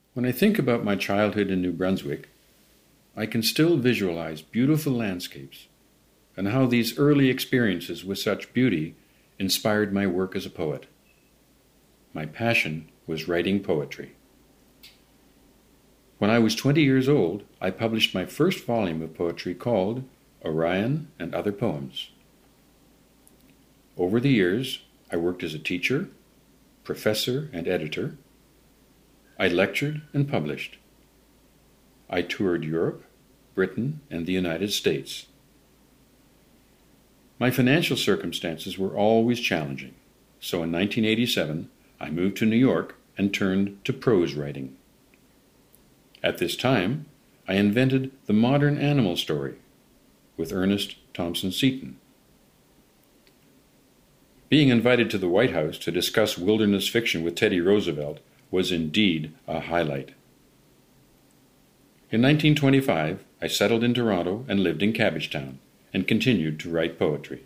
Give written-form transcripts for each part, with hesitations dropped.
When I think about my childhood in New Brunswick, I can still visualize beautiful landscapes and how these early experiences with such beauty inspired my work as a poet. My passion was writing poetry. When I was 20 years old, I published my first volume of poetry called Orion and Other Poems. Over the years, I worked as a teacher, professor, and editor. I lectured and published. I toured Europe, Britain, and the United States. My financial circumstances were always challenging, so in 1987 I moved to New York and turned to prose writing. At this time, I invented the modern animal story with Ernest Thompson Seton. Being invited to the White House to discuss wilderness fiction with Teddy Roosevelt was indeed a highlight. In 1925, I settled in Toronto and lived in Cabbagetown and continued to write poetry.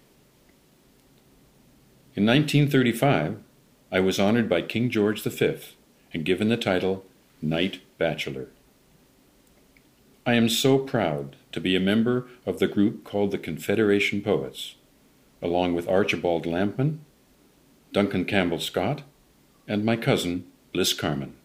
In 1935, I was honored by King George V and given the title Knight Bachelor. I am so proud to be a member of the group called the Confederation Poets, along with Archibald Lampman, Duncan Campbell Scott, and my cousin, Bliss Carman.